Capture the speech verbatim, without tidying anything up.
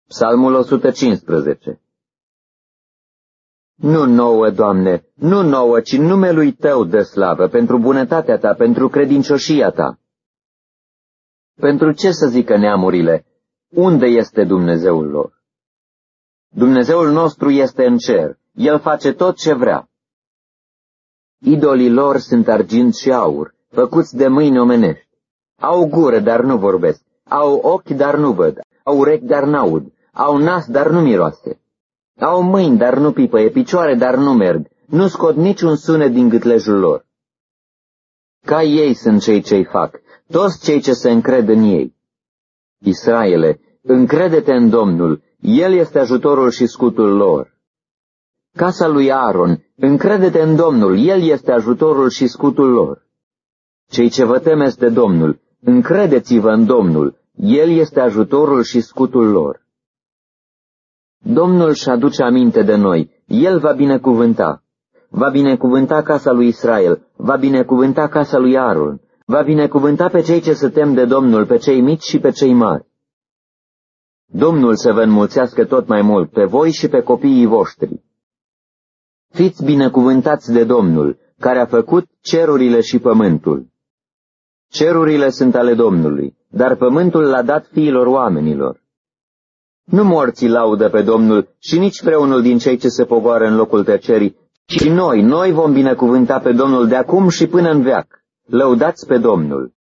Psalmul o sută cincisprezece. Nu nouă, Doamne, nu nouă, ci numelui Tău dă slavă, pentru bunătatea Ta, pentru credincioșia Ta. Pentru ce să zică neamurile, unde este Dumnezeul lor? Dumnezeul nostru este în cer, El face tot ce vrea. Idolii lor sunt argint și aur, făcuți de mâini omenești. Au gură, dar nu vorbesc, au ochi, dar nu văd, au urechi, dar n-aud, au nas, dar nu miroase. Au mâini, dar nu pipăie, picioare, dar nu merg, nu scot niciun sunet din gâtlejul lor. Ca ei sunt cei ce-i fac, toți cei ce se încred în ei. Israele, încrede-te în Domnul, El este ajutorul și scutul lor. Casa lui Aaron, încrede-te în Domnul, El este ajutorul și scutul lor. Cei ce vă temeți de Domnul, încredeți-vă în Domnul, El este ajutorul și scutul lor. Domnul își aduce aminte de noi, El va binecuvânta. Va binecuvânta casa lui Israel, va binecuvânta casa lui Aaron, va binecuvânta pe cei ce se tem de Domnul, pe cei mici și pe cei mari. Domnul să vă înmulțească tot mai mult pe voi și pe copiii voștri. Fiți binecuvântați de Domnul, care a făcut cerurile și pământul. Cerurile sunt ale Domnului, dar pământul l-a dat fiilor oamenilor. Nu morții laudă pe Domnul și nici vreunul din cei ce se pogoară în locul tăcerii, ci noi, noi vom binecuvânta pe Domnul de acum și până în veac. Lăudați pe Domnul!